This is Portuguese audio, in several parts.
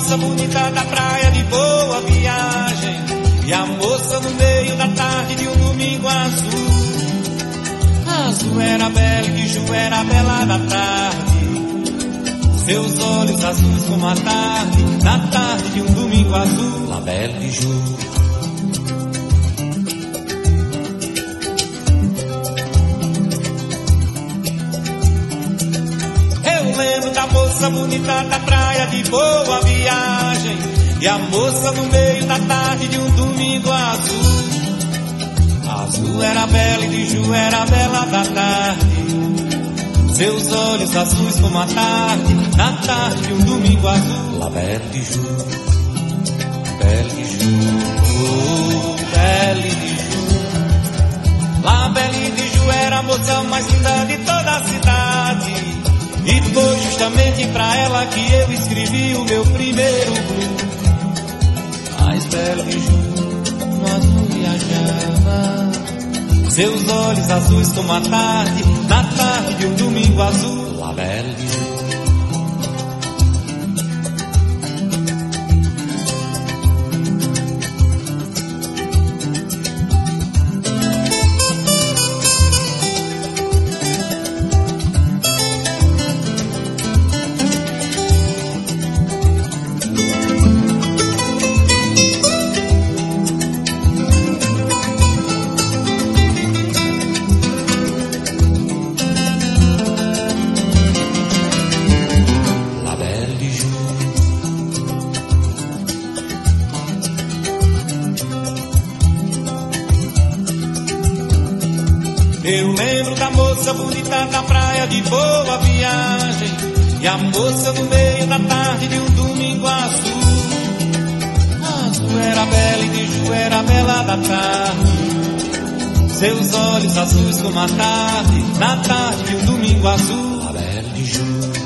moça bonita da praia de Boa Viagem, e a moça no meio da tarde de um domingo azul. Azul era bela e Biju era bela da tarde, seus olhos azuis como a tarde, na tarde de um domingo azul. La Belle Biju. Eu lembro da moça bonita da praia de Boa Viagem, e a moça no meio da tarde de um domingo azul. Azul era bela e Biju era bela da tarde, seus olhos azuis como a tarde, na tarde de um domingo azul. La Belle Biju, Belle Biju, oh, Belle Biju. La Belle Biju era a moça mais linda de toda a cidade, e foi justamente pra ela que eu escrevi o meu primeiro blues. Mas Belle Biju no azul viajava, seus olhos azuis como a tarde, na tarde de um domingo azul. La Belle Biju. Eu lembro da moça bonita da praia de Boa Viagem, e a moça no meio da tarde de um domingo azul. Azul era bela e Biju era bela da tarde, seus olhos azuis como a tarde, na tarde de um domingo azul. La Belle Biju.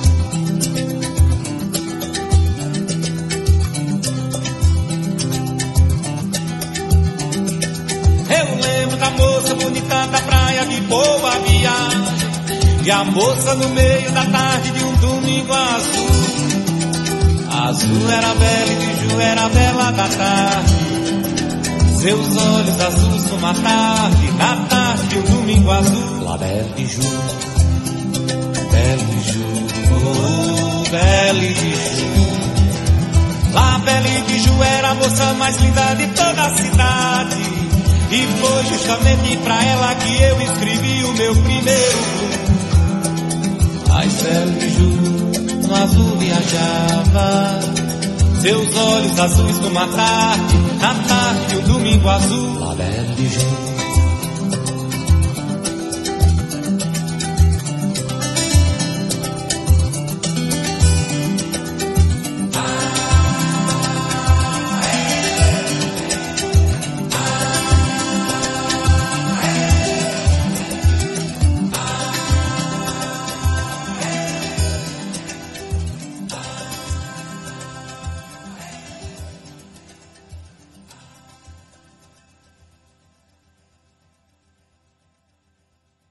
Eu lembro da moça bonita da praia de Boa Viagem, e a moça no meio da tarde de um domingo azul. Azul era bela e Biju era bela da tarde, seus olhos azuis como a tarde, na tarde de um domingo azul. La Belle Biju, Belle Biju, oh, Belle Biju. La Belle Biju era a moça mais linda de toda a cidade, e foi justamente pra ela que eu escrevi o meu primeiro blues. Mas Belle Biju no azul viajava, seus olhos azuis como a tarde, na tarde de um domingo azul. La Belle Biju.